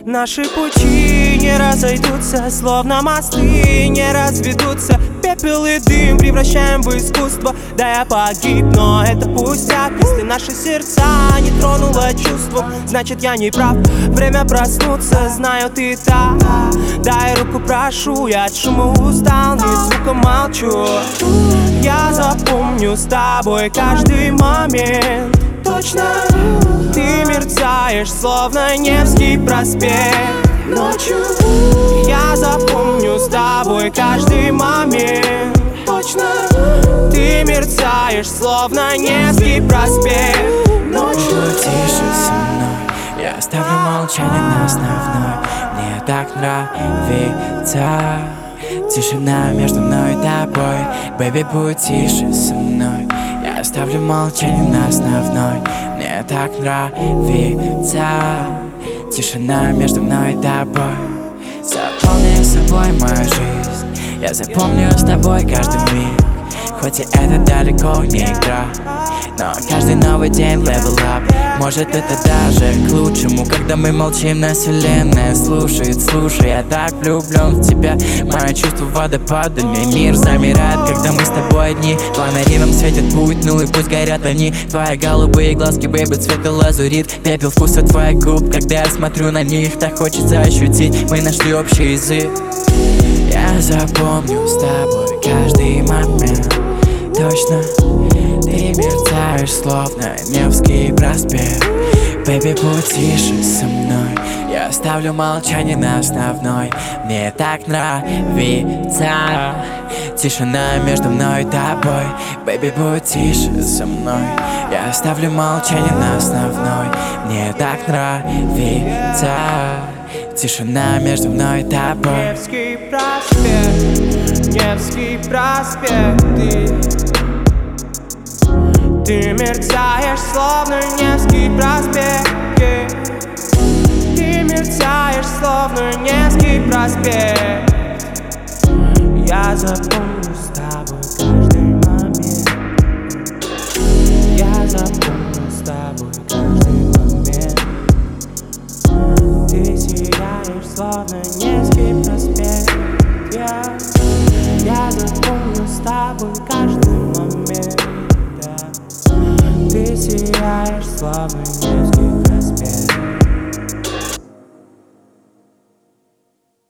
Наши пути не разойдутся, словно мосты не разведутся. Пепел и дым превращаем в искусство. Да, я погиб, но это пустяк. Если наши сердца не тронуло чувством, значит я не прав. Время проснуться, знаю ты так. Дай руку, прошу, я от шума устал, ни звука молчу. Я запомню с тобой каждый момент. Точно, ты мерцаешь, словно Невский проспект ночью. Я запомню с тобой каждый момент. Точно, ты мерцаешь, словно Невский проспект ночью. Будь тише со мной, я оставлю молчание на основной. Мне так нравится тишина между мной и тобой. Бэби, будь тише со мной, я оставлю молчание на основной. Мне так нравится тишина между мной и тобой. Заполни собой мою жизнь, я запомню с тобой каждый миг. Хоть и это далеко не игра, но каждый новый день level up. Может это даже к лучшему, когда мы молчим, нас вселенная слушает. Слушай, я так влюблен в тебя, мои чувства водопадами. Мир замирает, когда мы с тобой одни. Фонари нам светят путь, ну и пусть горят они. Твои голубые глазки, бэйби, цвета лазурит. Пепел вкуса твоих губ, когда я смотрю на них, так хочется ощутить, мы нашли общий язык. Я запомню с тобой каждый момент. Точно, ты мерцаешь, словно Невский проспект. Бэби, будь тише со мной, я оставлю молчание на основной. Мне так нравится тишина между мной и тобой. Бэби, будь тише со мной, я оставлю молчание на основной. Мне так нравится тишина между мной и тобой. Невский проспект, Невский проспект. Ты мерцаешь, словно Невский проспект. Ты мерцаешь, словно Невский проспект. Я запомню с тобой каждый момент. Я запомню с тобой каждый момент. Ты сияешь, словно Невский проспект. Я запомню с тобой каждый момент. Ты сияешь, словно Невский проспект.